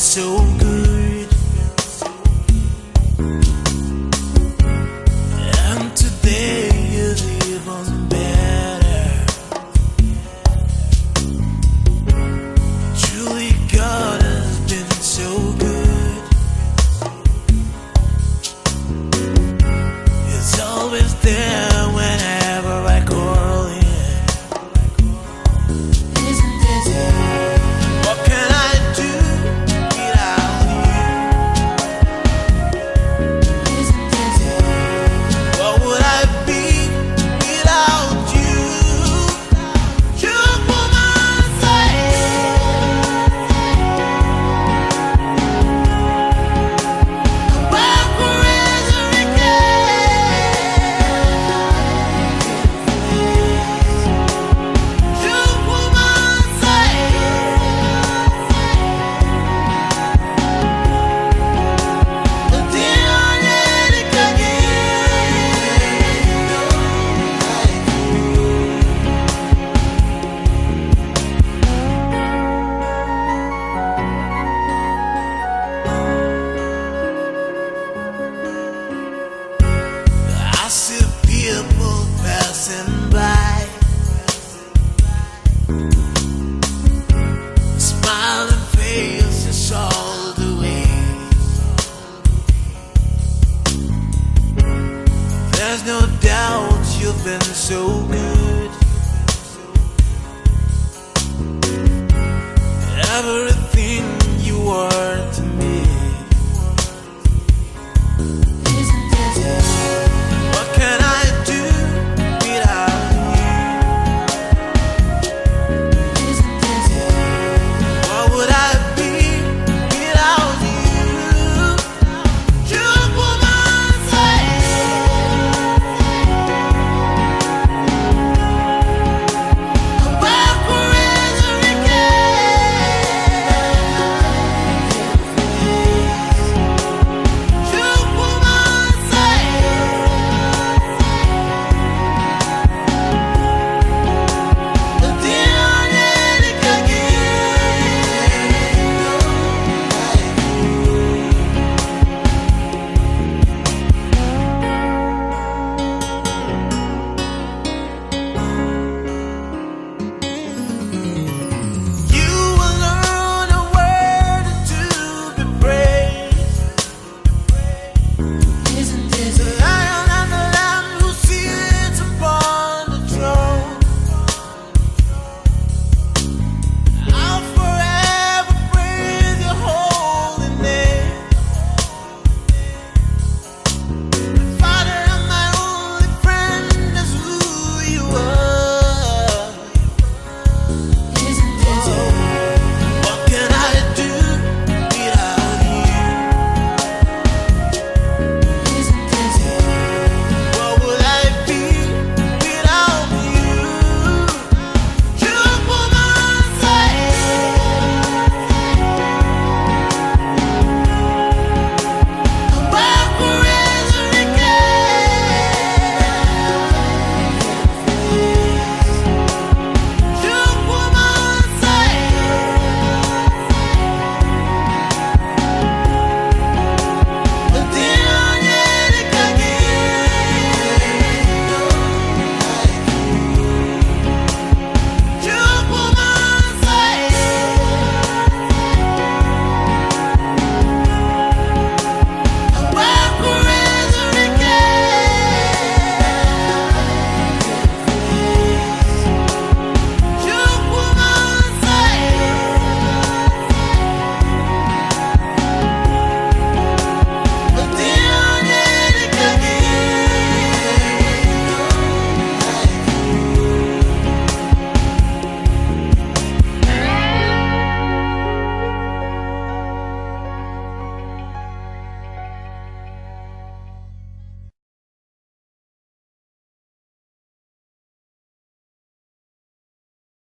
so good, and today is even better. Truly, God has been so good. It's always there whenever I call Him. What can I do without you? What would I be without you? You put my side. Back where you put my side. I see people passing by, smiling faces all the way. There's no doubt you've been so good. Everything you are